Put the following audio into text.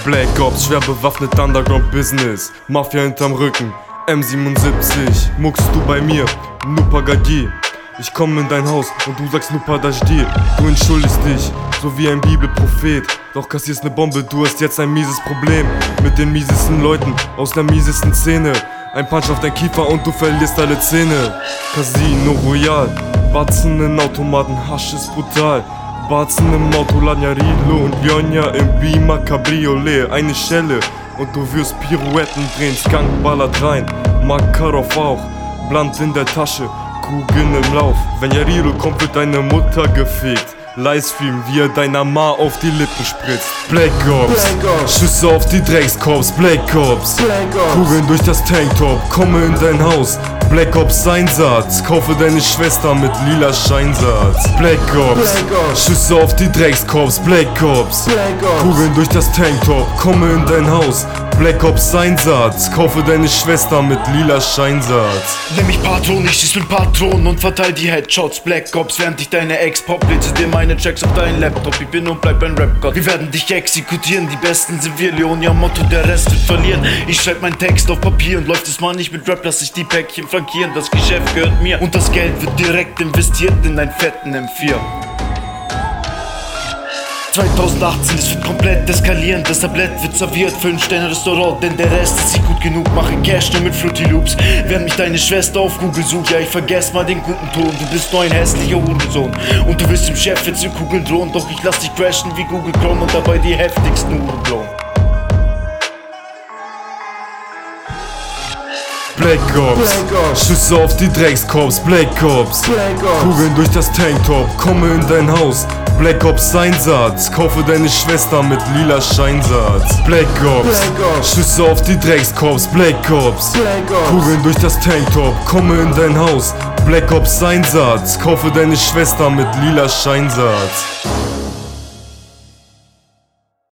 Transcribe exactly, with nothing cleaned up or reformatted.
Black Ops, schwer bewaffnet Underground Business, Mafia hinterm Rücken, M siebenundsiebzig. Muckst du bei mir, Nupagadi. Ich komm in dein Haus und du sagst Nupadajdi. Du entschuldigst dich, so wie ein Bibelprophet, doch kassierst ne Bombe, du hast jetzt ein mieses Problem mit den miesesten Leuten aus der miesesten Szene. Ein Punch auf dein Kiefer und du verlierst alle Zähne. Casino Royal, Batzen in Automaten, Hasch ist brutal. Batzen im Auto, Lanja Rilo und Ljonja im Beamer Cabriolet. Eine Schelle und du wirst Pirouetten drehen, Skunk ballert rein, Makarov auch, Blunt in der Tasche, Kugeln im Lauf. Wenn Yarilo kommt, wird deine Mutter gefickt. Livestream, wie er deiner Ma auf die Lippen spritzt. Black Ops, Black Ops. Schüsse auf die Dreckskorps. Black Ops, Black Ops. Kugeln durch das Tanktop, komme in dein Haus. Black Ops Einsatz, kaufe deine Schwester mit lila Scheinsatz. Black Ops, Black Ops. Schüsse auf die Dreckskorps. Black Ops, Black Ops. Kugeln durch das Tanktop, komme in dein Haus. Black Ops Einsatz, kaufe deine Schwester mit lila Scheinsatz. Nenn mich Patron, ich schieß mit Patronen und verteil die Headshots. Black Ops, während ich deine Ex pop, blitze dir meine Tracks auf deinen Laptop. Ich bin und bleib ein Rap-Gott. Wir werden dich exekutieren, die Besten sind wir, Leonia Motto, der Rest wird verlieren. Ich schreib meinen Text auf Papier und läuft es mal nicht mit Rap, lass ich die Päckchen flankieren. Das Geschäft gehört mir und das Geld wird direkt investiert in einen fetten M vier. zweitausendachtzehn, es wird komplett eskalieren, das Tablett wird serviert, fünf Sterne Restaurant, denn der Rest ist nicht gut genug, mache Cash nur mit Fruity Loops, während mich deine Schwester auf Google sucht, ja ich vergess mal den guten Ton, du bist nur ein hässlicher Hurensohn und du wirst dem Chef jetzt in Kugeln drohen, doch ich lass dich crashen wie Google Chrome und dabei die heftigsten Uhren blown. Black Ops, Black Ops. Schüsse auf die Dreckskorps. Black Ops, Black Ops. Kugeln durch das Tanktop, komme in dein Haus. Black Ops Einsatz, kaufe deine Schwester mit lila Scheinsatz. Black Ops, Black Ops. Schüsse auf die Dreckskorps. Black Ops, Black Ops. Kugeln durch das Tanktop, komme in dein Haus. Black Ops Einsatz, kaufe deine Schwester mit lila Scheinsatz.